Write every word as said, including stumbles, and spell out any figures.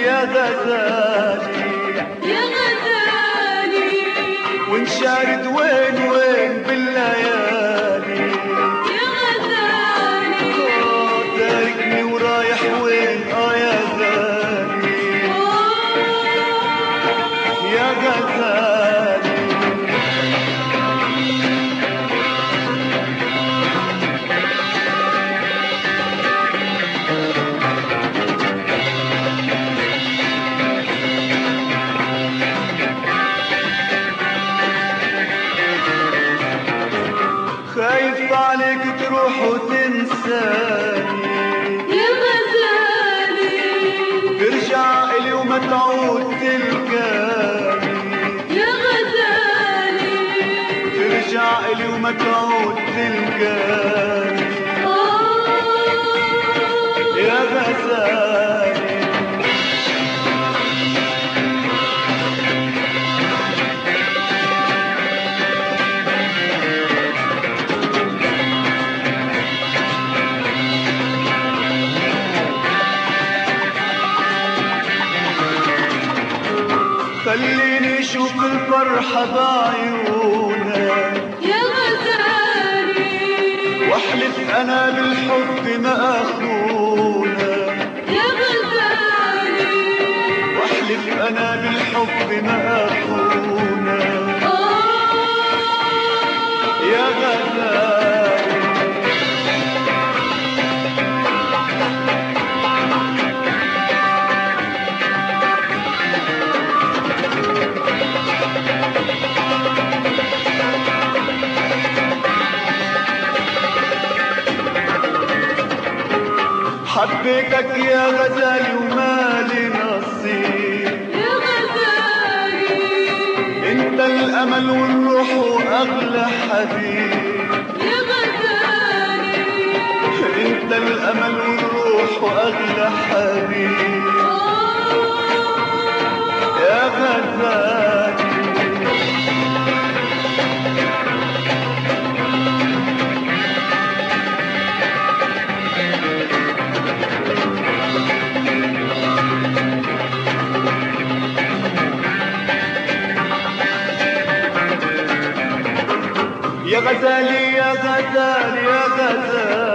يا غزالي يا غزالي وانشارد وين وين بالليالي يا غزالي تاركني ورايح وين اه يا غالي يا غزالي خايف عليك تروح وتنساني يا غزالي ترجع إلي وما تعود تلقاني يا غزالي ترجع إلي وما تعود تلقاني يا غزالي خليني اشوف الفرحة بعيونك يا غزالي واحلف انا بالحب ما اخونك يا غزالي واحلف انا بالحب ما اخونك يا غزالي حبيتك يا غزالي ومالي نصيب يا غزالي انت الامل والروح واغلى حبيب يا غزالي انت الامل والروح واغلى حبيب يا غزالي يا غزالي يا غزالي يا غزالي